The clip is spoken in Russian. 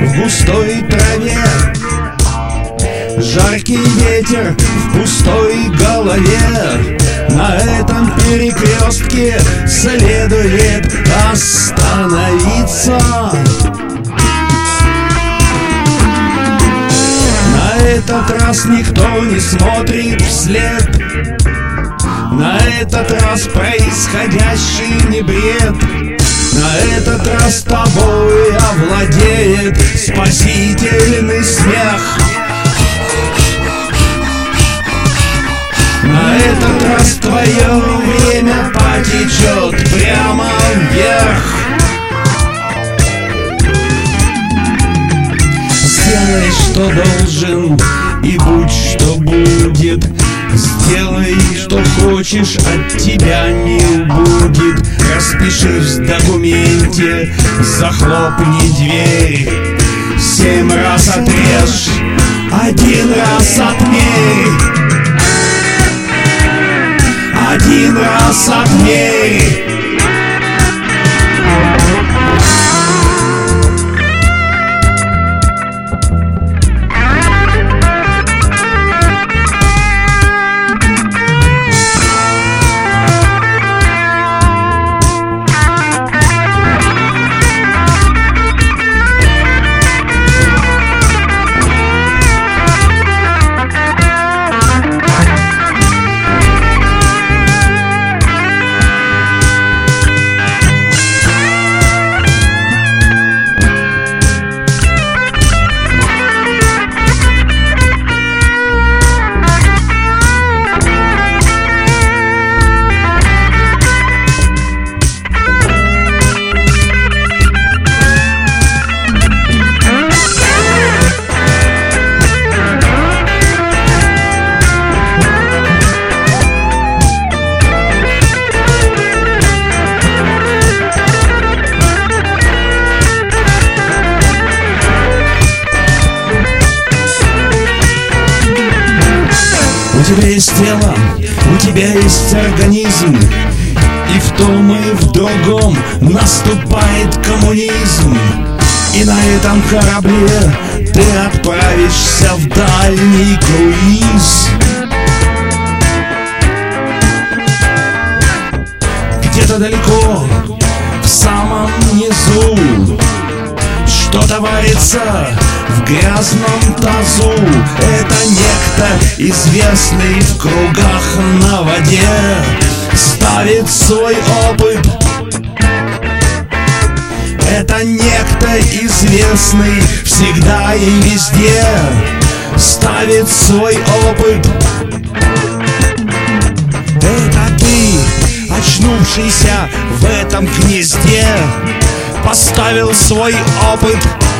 в густой траве. Жаркий ветер в пустой голове. На этом перекрестке следует остановиться. На этот раз никто не смотрит вслед. На этот раз происходящий не бред. На этот раз тобой овладеет спасительный смех. На этот раз твое время потечет прямо вверх. Сделай, что должен, и будь, что будет. Сделай, что хочешь, от тебя не убудет. Распиши в документе, захлопни дверь. 7 раз отрежь, 1 раз отмерь. 1 раз отмерь. У тебя есть тело, у тебя есть организм, и в том и в другом наступает коммунизм. И на этом корабле ты отправишься в дальний круиз. Где-то далеко, в самом низу, что-то варится в грязном тазу. Это некто, известный в кругах на воде, ставит свой опыт. Это некто, известный всегда и везде, ставит свой опыт. Это ты, очнувшийся в этом гнезде, поставил свой опыт.